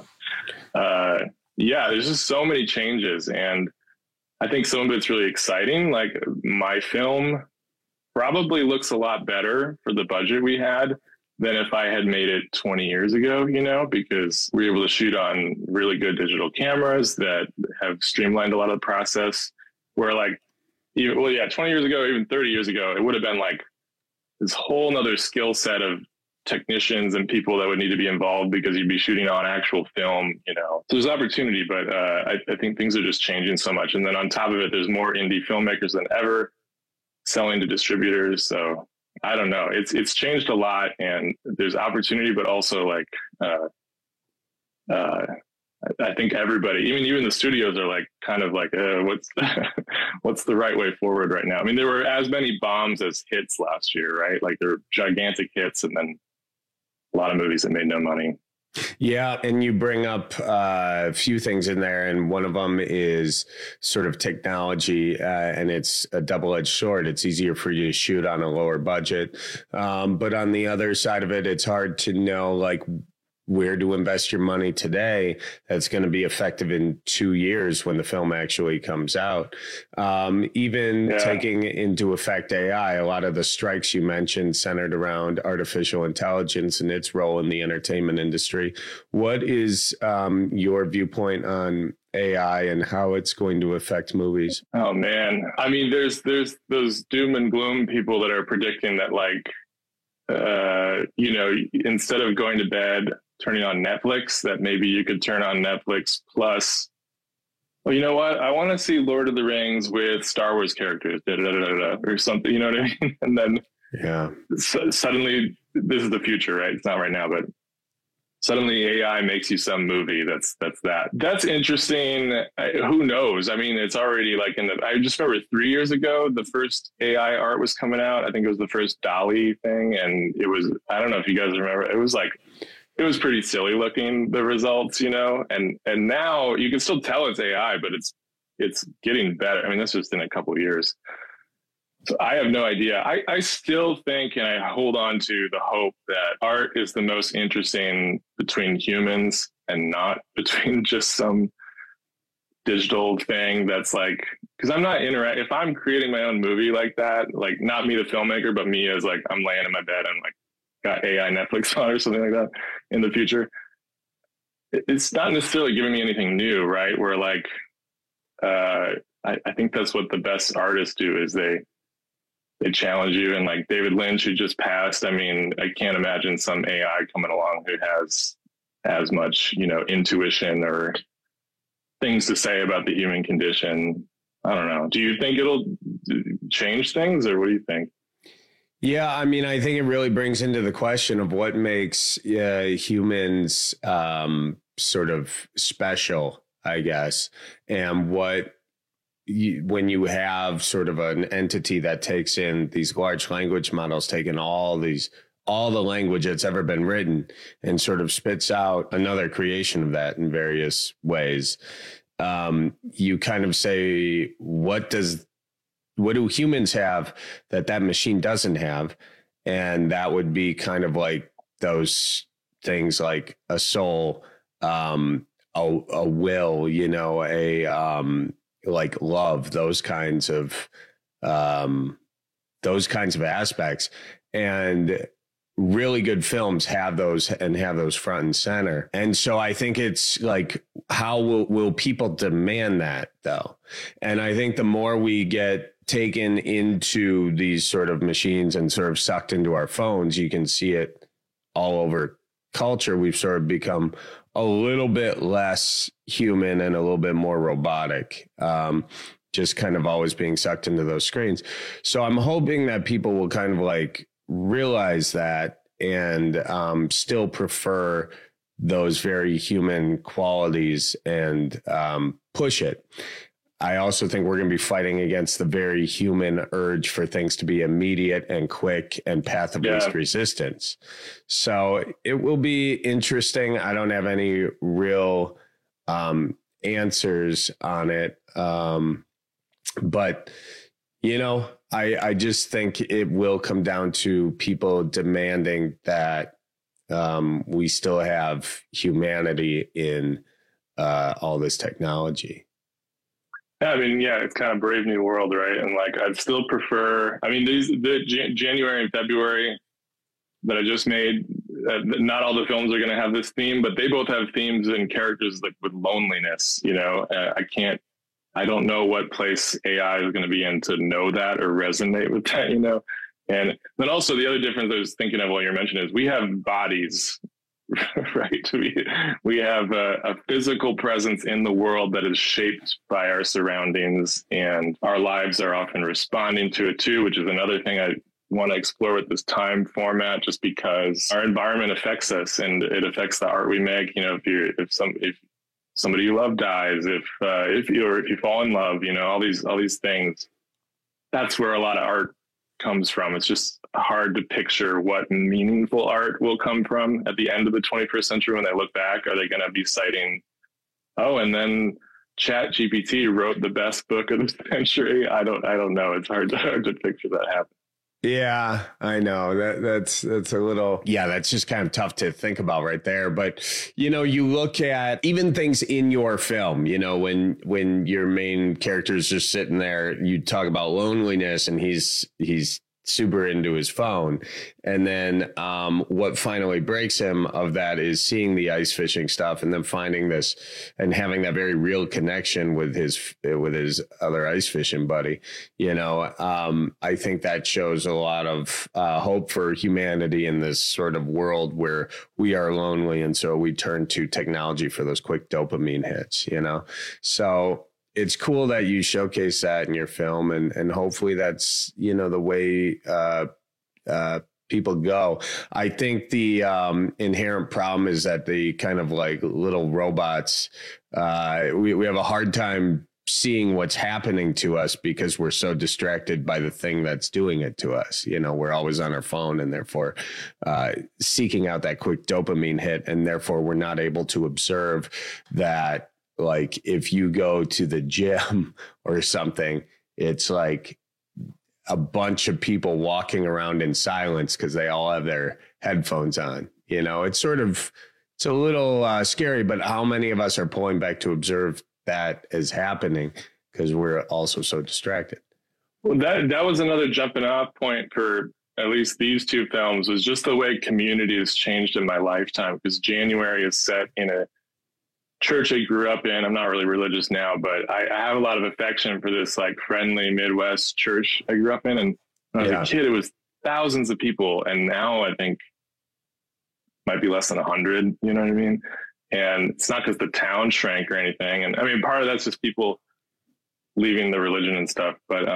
But, yeah, there's just so many changes, and I think some of it's really exciting. Like, my film probably looks a lot better for the budget we had than if I had made it 20 years ago, because we were able to shoot on really good digital cameras that have streamlined a lot of the process, where 20 years ago, even 30 years ago, it would have been like this whole nother skill set of technicians and people that would need to be involved, because you'd be shooting on actual film, So there's opportunity, but I think things are just changing so much. And then on top of it, there's more indie filmmakers than ever selling to distributors. So I don't know. It's changed a lot, and there's opportunity, but also I think everybody, even the studios, are what's the right way forward right now? I mean, there were as many bombs as hits last year, right? Like, there were gigantic hits, and then a lot of movies that made no money. Yeah. And you bring up a few things in there, and one of them is sort of technology, and it's a double-edged sword. It's easier for you to shoot on a lower budget. But on the other side of it, it's hard to know, where to invest your money today that's going to be effective in 2 years when the film actually comes out. Taking into effect AI, a lot of the strikes you mentioned centered around artificial intelligence and its role in the entertainment industry. What is your viewpoint on AI and how it's going to affect movies? Oh man. I mean, there's those doom and gloom people that are predicting that, like, instead of going to bed, turning on Netflix, that maybe you could turn on Netflix plus, well, you know what? I want to see Lord of the Rings with Star Wars characters, or something, you know what I mean? And then suddenly, this is the future, right? It's not right now, but suddenly AI makes you some movie that's interesting. Who knows? I mean, it's already like I just remember 3 years ago, the first AI art was coming out. I think it was the first DALL-E thing. And it was, I don't know if you guys remember, it was pretty silly looking, the results, and now you can still tell it's AI, but it's getting better. I mean, this was in a couple of years. So I have no idea. I still think, and I hold on to the hope that art is the most interesting between humans and not between just some digital thing that's like, because I'm not if I'm creating my own movie like that, like not me the filmmaker, but me as like I'm laying in my bed and like got AI Netflix on or something like that in the future, it's not necessarily giving me anything new, right? Where like, I think that's what the best artists do is they challenge you. And like David Lynch, who just passed, I mean, I can't imagine some AI coming along who has as much, intuition or things to say about the human condition. I don't know. Do you think it'll change things, or what do you think? Yeah, I mean, I think it really brings into the question of what makes humans sort of special, I guess, and when you have sort of an entity that takes in these large language models, taking all the language that's ever been written and sort of spits out another creation of that in various ways. You kind of say, what do humans have that machine doesn't have? And that would be kind of like those things like a soul, a will, like love, those kinds of aspects. And really good films have those front and center. And so I think it's like, how will people demand that though? And I think the more we get taken into these sort of machines and sort of sucked into our phones, you can see it all over culture. We've sort of become a little bit less human and a little bit more robotic, just kind of always being sucked into those screens. So I'm hoping that people will kind of like realize that and still prefer those very human qualities and push it. I also think we're going to be fighting against the very human urge for things to be immediate and quick and path of least resistance. So it will be interesting. I don't have any real answers on it. But, I just think it will come down to people demanding that we still have humanity in all this technology. Yeah, I mean, it's kind of Brave New World, right? And like, I'd still prefer, I mean, January and February that I just made, not all the films are going to have this theme, but they both have themes and characters like with loneliness, I don't know what place AI is going to be in to know that or resonate with that, And then also the other difference I was thinking of while you're mentioning is we have bodies, right? We have a physical presence in the world that is shaped by our surroundings, and our lives are often responding to it too, which is another thing I want to explore with this time format, just because our environment affects us and it affects the art we make. If somebody you love dies, if you fall in love, all these things, that's where a lot of art comes from. It's just hard to picture what meaningful art will come from at the end of the 21st century. When they look back, are they going to be citing, and then ChatGPT wrote the best book of the century? I don't know. It's hard to picture that happen. Yeah, I know that's a little, that's just kind of tough to think about right there. But, you look at even things in your film, when your main character is just sitting there, you talk about loneliness and he's super into his phone. And then what finally breaks him of that is seeing the ice fishing stuff and then finding this and having that very real connection with his other ice fishing buddy. I think that shows a lot of hope for humanity in this sort of world where we are lonely. And so we turn to technology for those quick dopamine hits, so it's cool that you showcase that in your film, and hopefully that's, the way people go. I think the inherent problem is that the kind of like little robots, we have a hard time seeing what's happening to us because we're so distracted by the thing that's doing it to us. We're always on our phone and therefore seeking out that quick dopamine hit. And therefore we're not able to observe that. Like if you go to the gym or something, it's like a bunch of people walking around in silence because they all have their headphones on. It's a little scary, but how many of us are pulling back to observe that is happening because we're also so distracted? Well, that was another jumping off point for at least these two films, was just the way community has changed in my lifetime, because January is set in a church I grew up in. I'm not really religious now, but I have a lot of affection for this like friendly Midwest church I grew up in. And when I was a kid, it was thousands of people. And now I think might be less than 100, you know what I mean? And it's not because the town shrank or anything. And I mean, part of that's just people leaving the religion and stuff. But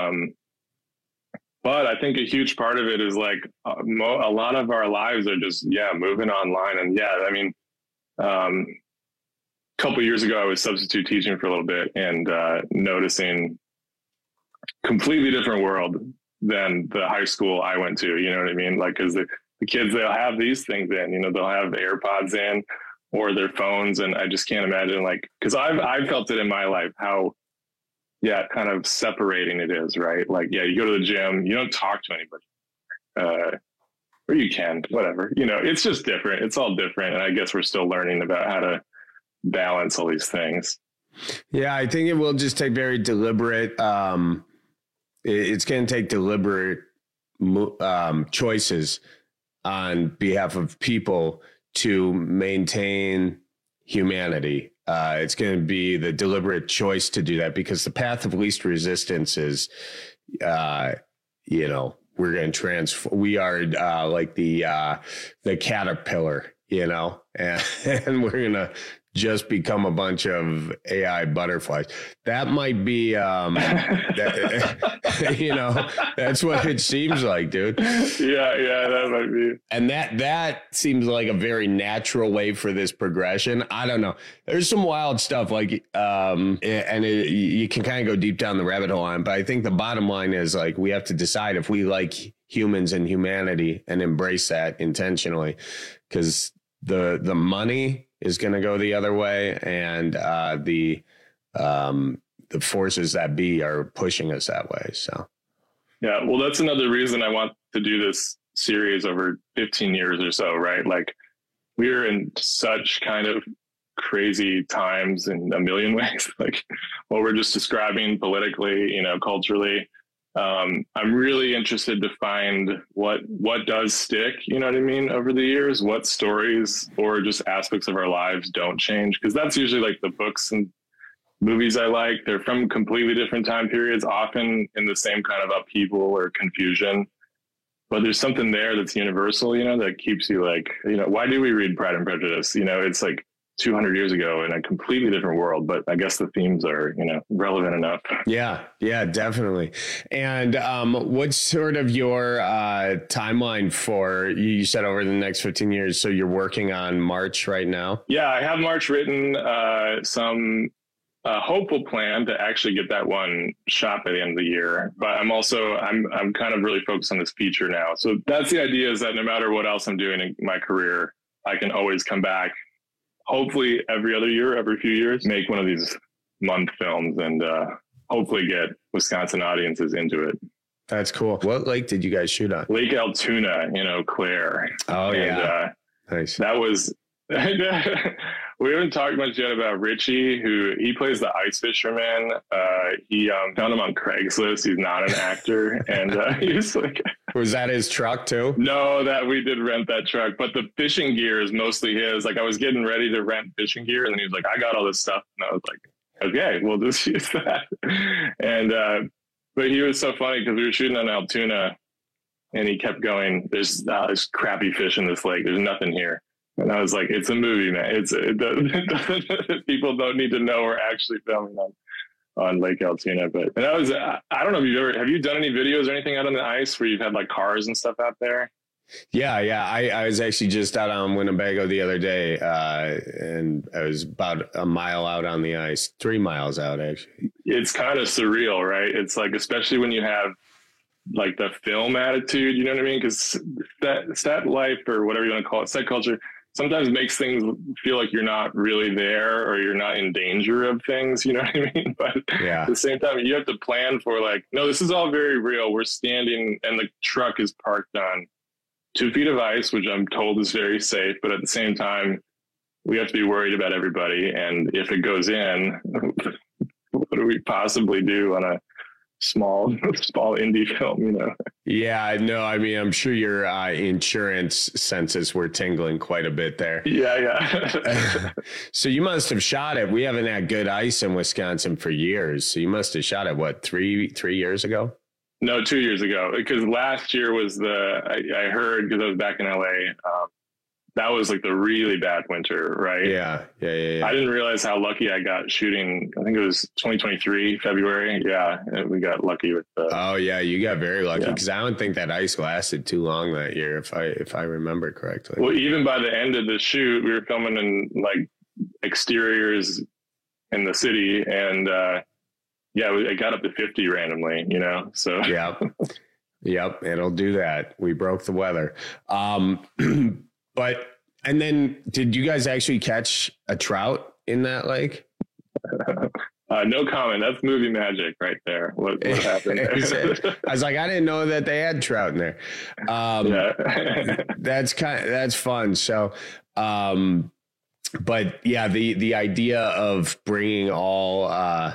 I think a huge part of it is like a lot of our lives are just, moving online. And I mean, couple of years ago, I was substitute teaching for a little bit and noticing completely different world than the high school I went to. You know what I mean? Like, because the kids, they'll have these things in, they'll have AirPods in or their phones. And I just can't imagine, like, because I've felt it in my life, how, kind of separating it is, right? Like, you go to the gym, you don't talk to anybody. Or you can, whatever. It's just different. It's all different. And I guess we're still learning about how to balance all these things. I think it will just take very deliberate it's going to take deliberate choices on behalf of people to maintain humanity. It's going to be the deliberate choice to do that, because the path of least resistance is we're going to we are like the caterpillar, and we're going to just become a bunch of AI butterflies. That might be, that's what it seems like, dude. Yeah, that might be. And that seems like a very natural way for this progression. I don't know. There's some wild stuff like, you can kind of go deep down the rabbit hole on, but I think the bottom line is like, we have to decide if we like humans and humanity and embrace that intentionally, because the money is going to go the other way, and the forces that be are pushing us that way. So, well, that's another reason I want to do this series over 15 years or so, right? Like, we're in such kind of crazy times in a million ways, like what we're just describing politically, culturally. I'm really interested to find what does stick, you know what I mean, over the years, what stories or just aspects of our lives don't change. Because that's usually like the books and movies I like. They're from completely different time periods, often in the same kind of upheaval or confusion. But there's something there that's universal, that keeps you like, why do we read Pride and Prejudice? It's like 200 years ago in a completely different world, but I guess the themes are, relevant enough. Yeah, definitely. And what's sort of your timeline for, you said over the next 15 years, so you're working on March right now? Yeah, I have March written, some hopeful plan to actually get that one shot by the end of the year. But I'm kind of really focused on this feature now. So that's the idea, is that no matter what else I'm doing in my career, I can always come back, hopefully every other year, every few years, make one of these month films and hopefully get Wisconsin audiences into it. That's cool. What lake did you guys shoot on? Lake Altoona in Eau Claire. Oh, yeah. Nice. That was... We haven't talked much yet about Richie, who he plays the ice fisherman. He found him on Craigslist. He's not an actor. And he was like... Was that his truck too? No, that we did rent that truck, but the fishing gear is mostly his. Like I was getting ready to rent fishing gear and then he was like, I got all this stuff. And I was like, okay, we'll just use that. And, but he was so funny because we were shooting on Altoona and he kept going, there's crappy fish in this lake. There's nothing here. And I was like, it's a movie, man. People don't need to know we're actually filming on Lake Altoona. But and that was, I don't know if have you done any videos or anything out on the ice where you've had like cars and stuff out there? Yeah. I was actually just out on Winnebago the other day, and I was about a mile out on the ice, 3 miles out, actually. It's kind of surreal, right? It's like, especially when you have like the film attitude, you know what I mean? Because that life or whatever you want to call it, set culture, sometimes makes things feel like you're not really there or you're not in danger of things, you know what I mean? But at the same time, you have to plan for like, no, this is all very real. We're standing and the truck is parked on 2 feet of ice, which I'm told is very safe. But at the same time, we have to be worried about everybody. And if it goes in, what do we possibly do on a small indie film, you know? Yeah, no, I mean, I'm sure your insurance senses were tingling quite a bit there. Yeah. So you must have shot it. We haven't had good ice in Wisconsin for years. So you must have shot it, what, three years ago? No, 2 years ago, because last year was I heard, because I was back in LA, that was like the really bad winter, right? Yeah. I didn't realize how lucky I got shooting. I think it was 2023, February. Yeah, we got lucky with the... Oh, yeah, you got very lucky, because I don't think that ice lasted too long that year, if I remember correctly. Well, even by the end of the shoot, we were filming in like exteriors in the city, and it got up to 50 randomly, you know? So Yep, it'll do that. We broke the weather. But, and then did you guys actually catch a trout in that lake? No comment. That's movie magic right there. What happened there? I was like, I didn't know that they had trout in there. That's fun. So, but yeah, the idea of bringing all,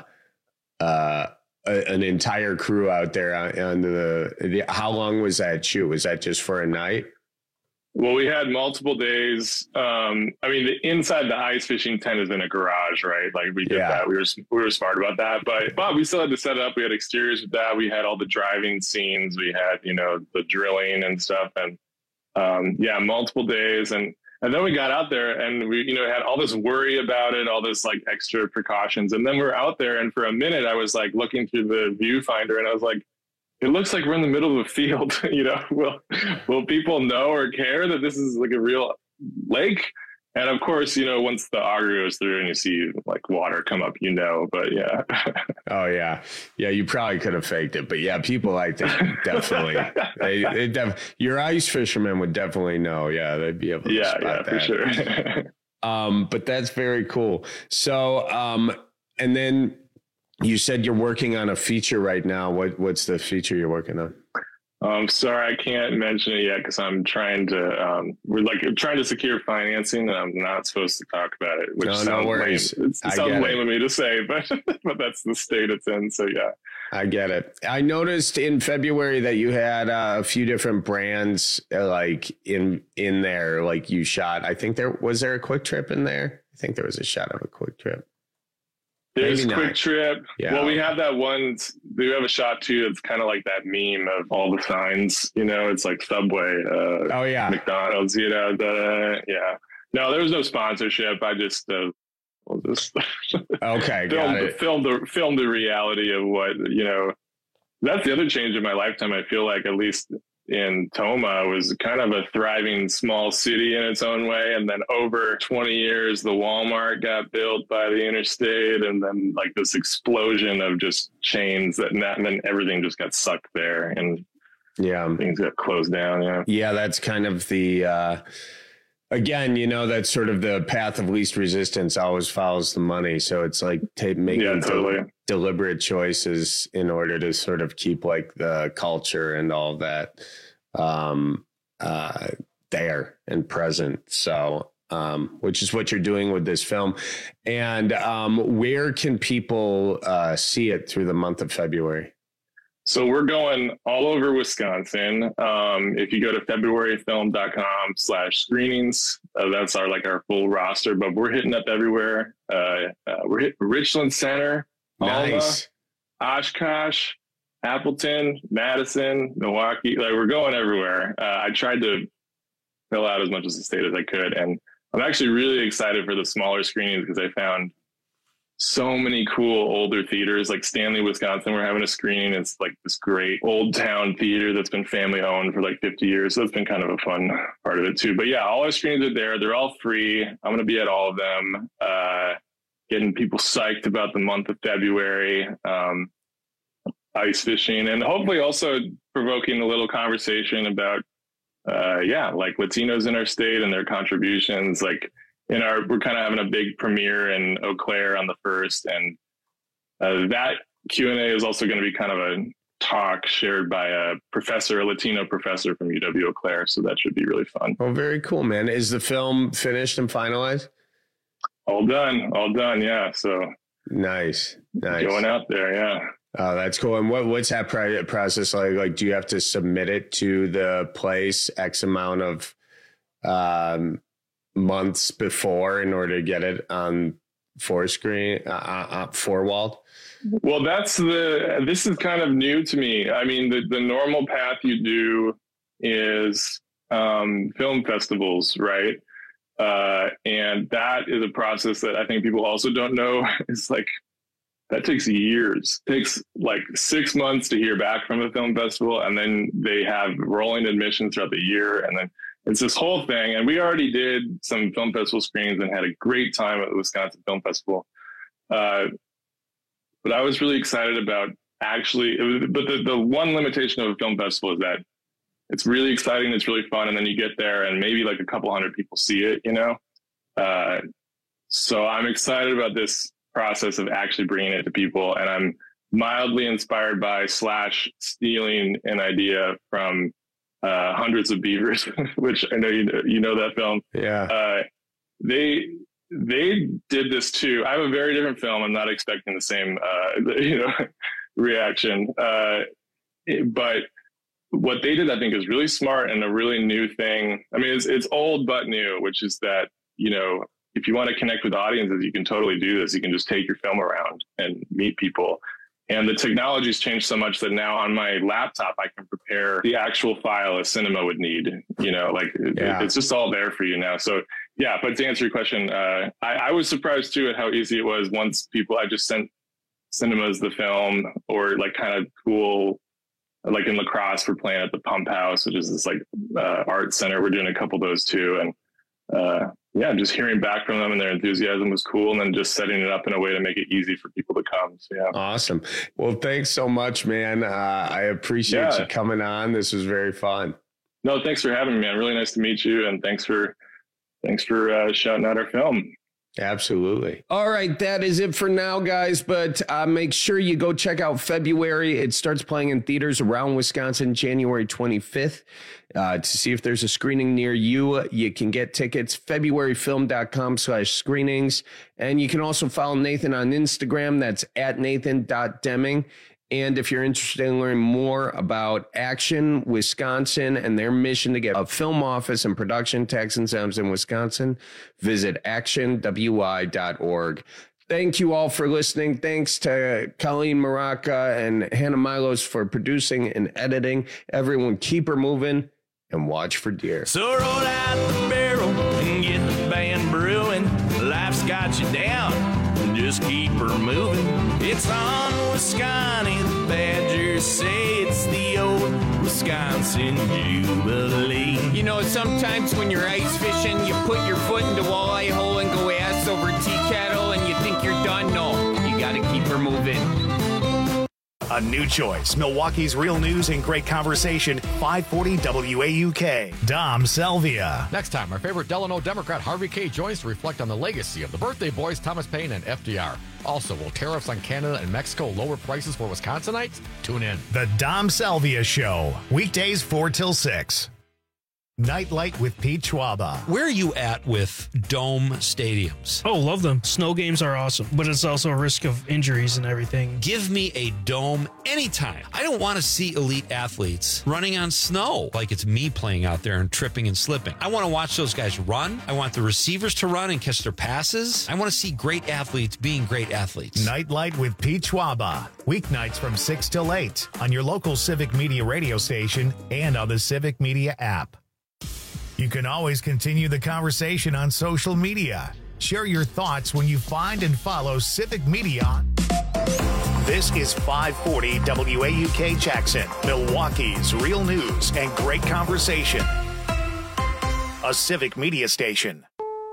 an entire crew out there on the how long was that shoot? Was that just for a night? Well, we had multiple days. I mean, the inside the ice fishing tent is in a garage, right? Like we did that. We were smart about that, but we still had to set it up. We had exteriors with that. We had all the driving scenes. We had, the drilling and stuff, and multiple days. And then we got out there and we, had all this worry about it, all this like extra precautions. And then we're out there, and for a minute, I was like looking through the viewfinder, and I was like, it looks like we're in the middle of a field. Will people know or care that this is like a real lake? And of course, once the auger goes through and you see like water come up, but yeah. Oh yeah. Yeah. You probably could have faked it, but yeah, people like that. Definitely. Your ice fishermen would definitely know. Yeah. They'd be able to spot that. For sure. But that's very cool. So, and then, you said you're working on a feature right now. What's the feature you're working on? Sorry, I can't mention it yet because I'm trying to. We're trying to secure financing, and I'm not supposed to talk about it. Which sounds no worries. Lame. It sounds lame of me to say, but that's the state it's in. So yeah, I get it. I noticed in February that you had a few different brands like in there. Like you shot. I think there was a Quick Trip in there. I think there was a shot of a Quick Trip. There's Quick Trip. Yeah. Well, we have that one. We have a shot too. That's kind of like that meme of all the signs. It's like Subway. McDonald's. Yeah. No, there was no sponsorship. I just okay. Filmed the reality of what That's the other change in my lifetime. I feel like at least in Tomah was kind of a thriving small city in its own way. And then over 20 years, the Walmart got built by the interstate, and then like this explosion of just chains and then everything just got sucked there, and things got closed down. Yeah. Yeah. That's kind of the Again, that's sort of the path of least resistance always follows the money. So it's like making deliberate choices in order to sort of keep like the culture and all that there and present. So, which is what you're doing with this film. And where can people see it through the month of February? So we're going all over Wisconsin. If you go to februaryfilm.com/screenings, that's our full roster, but we're hitting up everywhere. We're hitting Richland Center, nice. Alma, Oshkosh, Appleton, Madison, Milwaukee. Like, we're going everywhere. I tried to fill out as much as the state as I could. And I'm actually really excited for the smaller screenings because I found so many cool older theaters, like Stanley, Wisconsin. We're having a screening. It's like this great old town theater that's been family owned for like 50 years. So that's been kind of a fun part of it too. But yeah, all our screenings are there. They're all free. I'm going to be at all of them, getting people psyched about the month of February, ice fishing, and hopefully also provoking a little conversation about, like Latinos in our state and their contributions. Like, we're kind of having a big premiere in Eau Claire on the 1st, and that Q&A is also going to be kind of a talk shared by a Latino professor from UW Eau Claire. So that should be really fun. Oh, very cool, man. Is the film finished and finalized? All done. Yeah. So nice. Going out there. Yeah. Oh, that's cool. And what's that process like? Like, do you have to submit it to the place X amount of months before in order to get it on four-walled? Well, this is kind of new to me. I mean, the normal path you do is film festivals, right? And that is a process that I think people also don't know. It's like, that takes years. It takes like 6 months to hear back from a film festival, and then they have rolling admissions throughout the year, and then it's this whole thing. And we already did some film festival screenings and had a great time at the Wisconsin Film Festival. But I was really excited about the one limitation of a film festival is that it's really exciting, it's really fun, and then you get there and maybe like a couple hundred people see it, So I'm excited about this process of actually bringing it to people, and I'm mildly inspired by / stealing an idea from Hundreds of Beavers, which I know you know that film. Yeah. They did this too. I have a very different film. I'm not expecting the same reaction. But what they did, I think, is really smart and a really new thing. I mean, it's old but new, which is that, if you want to connect with audiences, you can totally do this. You can just take your film around and meet people. And the technology's changed so much that now on my laptop, I can prepare the actual file a cinema would need, it's just all there for you now. So yeah, but to answer your question, I was surprised too at how easy it was once I just sent cinemas the film, or like kind of cool, like in La Crosse, we're playing at the Pump House, which is this like art center. We're doing a couple of those too. And just hearing back from them and their enthusiasm was cool. And then just setting it up in a way to make it easy for people to come. So, yeah. Awesome. Well, thanks so much, man. I appreciate you coming on. This was very fun. No, thanks for having me, man. Really nice to meet you. And thanks for shouting out our film. Absolutely. All right. That is it for now, guys. But make sure you go check out February. It starts playing in theaters around Wisconsin, January 25th. To see if there's a screening near you, you can get tickets, februaryfilm.com/screenings. And you can also follow Nathan on Instagram. That's @Nathan.Deming. And if you're interested in learning more about Action Wisconsin and their mission to get a film office and production tax incentives in Wisconsin, visit actionwi.org. Thank you all for listening. Thanks to Colleen Maraca and Hannah Milos for producing and editing. Everyone keep her moving and watch for deer. So roll out the barrel and get the band brewing. Life's got you down, just keep her moving. It's on Wisconsin, the Badgers say it's the old Wisconsin Jubilee. Sometimes when you're ice fishing, you put your foot in the walleye hole and go ass over tea kettle and you think you're done. No, you gotta keep her moving. A new choice. Milwaukee's real news and great conversation. 540 WAUK. Dom Selvia. Next time, our favorite Delano Democrat Harvey K. joins to reflect on the legacy of the birthday boys Thomas Paine and FDR. Also, will tariffs on Canada and Mexico lower prices for Wisconsinites? Tune in. The Dom Selvia Show. Weekdays 4 till 6. Nightlight with Pete Schwaba. Where are you at with dome stadiums? Oh, love them. Snow games are awesome, but it's also a risk of injuries and everything. Give me a dome anytime. I don't want to see elite athletes running on snow like it's me playing out there and tripping and slipping. I want to watch those guys run. I want the receivers to run and catch their passes. I want to see great athletes being great athletes. Nightlight with Pete Schwaba. Weeknights from 6 till 8 on your local Civic Media radio station and on the Civic Media app. You can always continue the conversation on social media. Share your thoughts when you find and follow Civic Media. This is 540 WAUK Jackson, Milwaukee's real news and great conversation. A Civic Media station.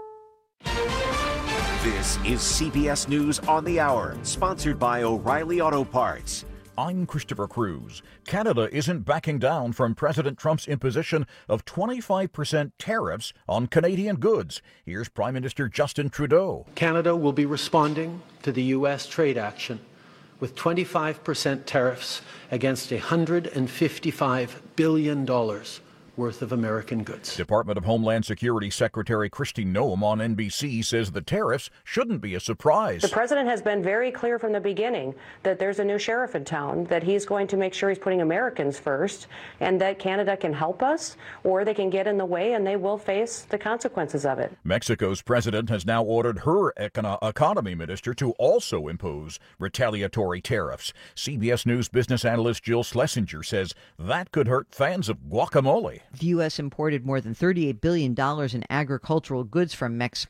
This is CBS News on the Hour, sponsored by O'Reilly Auto Parts. I'm Christopher Cruz. Canada isn't backing down from President Trump's imposition of 25% tariffs on Canadian goods. Here's Prime Minister Justin Trudeau. Canada will be responding to the U.S. trade action with 25% tariffs against $155 billion worth of American goods. Department of Homeland Security Secretary Kristi Noem on NBC says the tariffs shouldn't be a surprise. The president has been very clear from the beginning that there's a new sheriff in town, that he's going to make sure he's putting Americans first, and that Canada can help us, or they can get in the way, and they will face the consequences of it. Mexico's president has now ordered her economy minister to also impose retaliatory tariffs. CBS News business analyst Jill Schlesinger says that could hurt fans of guacamole. The U.S. imported more than $38 billion in agricultural goods from